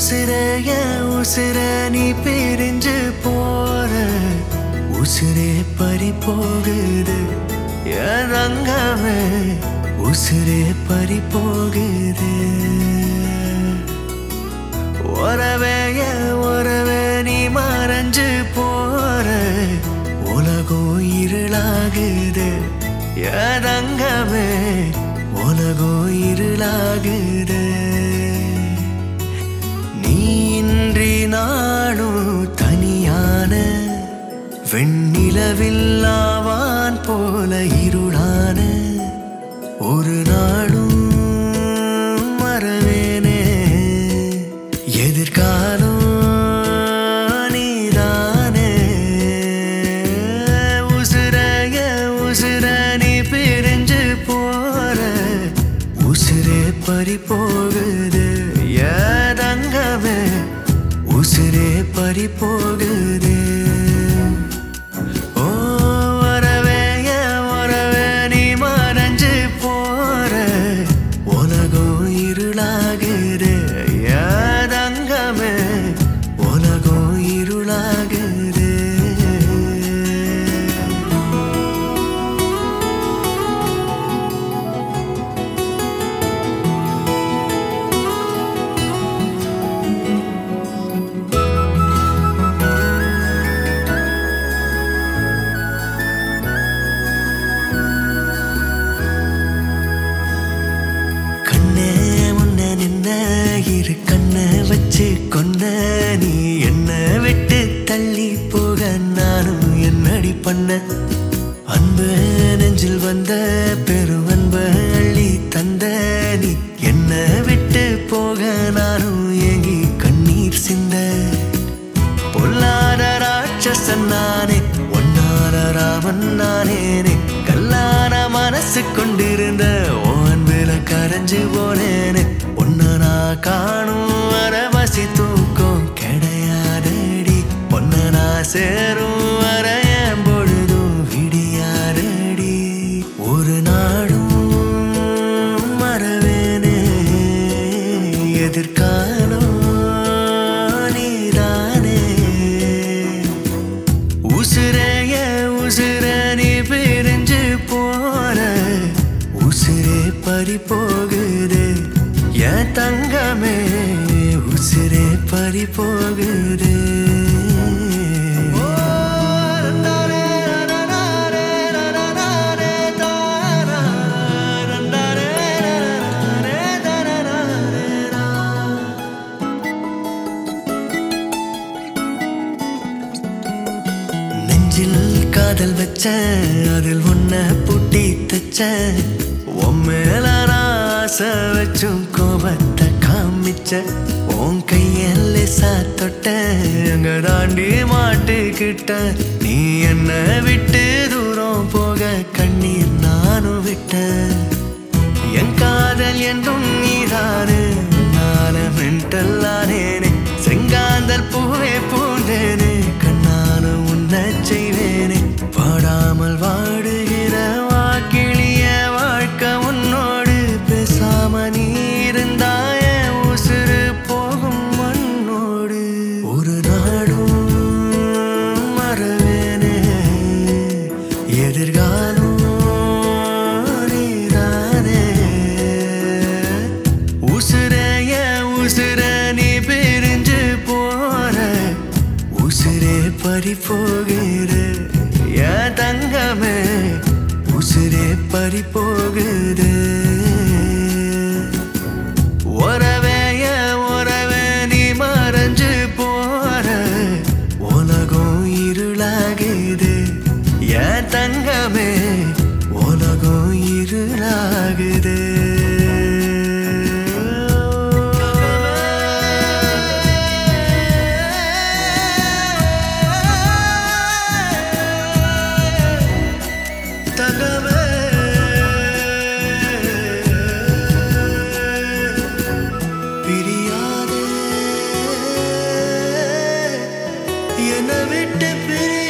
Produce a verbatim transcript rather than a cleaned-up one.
உசிரைய உசிர நீ பிரிஞ்சு போற உசிரே பறி போகுது ரங்கமே உசிரே பறி போகுது ஒரவேய ஒரவே நீ மறைஞ்சு போற உலகம் இருளாகுது ரங்கமே உலகம் இருளாகுது நீ இன்றி நாளும் தனியான வெண்ணிலவில்லாவான் போல இருளான ஒரு நாளும் மறவேனே எதிர்காலம் நீதானே உசிரைய உசிர நீ பிரிஞ்சு போற உசிரே பறி போகுது ஏதங்கமே உசிரே பறி போகுது இரு கண்ண வச்சு கொன்ன நீ என்ன விட்டு தள்ளி போக நானும் என்னடி பண்ண அன்பு நெஞ்சில் வந்த பெரும் அன்பு அள்ளி தந்த நீ என்ன விட்டு போக நானும் ஏங்கி கண்ணீர் சிந்த பொல்லாத ராட்சசன் நானே ஒன்னார ராமன் நானேனே கல்லான மனசு கொண்டிருந்த ஓன்பில கரைஞ்சு போனேனே ஒன்னா காணும் வரவசி தூக்கம் கிடையாதடி பொன்னா சேரும் வரையன் பொழுதும் விடியாதடி ஒரு நாடும் மறவேனே எதிர்காலம் நீதானே உசிரைய உசிர நீ பிரிஞ்சு போற உசிரே பறி போகுது என் தங்கமே உசிரே பறி போகுது நெஞ்சில் காதல் வச்ச அதில் உன்ன பூட்டி தச்ச உம்மேல ஆசை வச்சும் கோபத்தை காமிச்ச உன் கையல்ல சாத்தொட்ட அங்க தாண்டி மாட்டுக்கிட்ட நீ என்ன விட்டு தூரம் போக கண்ணீர் நானும் விட்ட என் காதல் என்றும் நீதானே நான மென்டல்லானேனே செங்காந்தல் பூவே பூண்டேனே கண்ணானும் உன்ன செய்வேனே பாடாமல் வாடுகிற வாக்கிளிய வாழ்க்கை உன்னோடு பேசாம நீ இருந்தாய உசுறு போகும் மண்ணோடு ஒரு நாடும் மறவேனே எதிர்காலம் நீதானே உசுரைய உசுர நீ பிரிஞ்சு போற உசுரே பறி போகிற என் தங்கமே உசிரே பறி போகுது ஒரவேய ஒரவே நீ மறைஞ்சு போற உலகம் இருளாகுது என் தங்கமே உலகம் இருளாகுது பிரியாதே என்னை விட்டு பிரி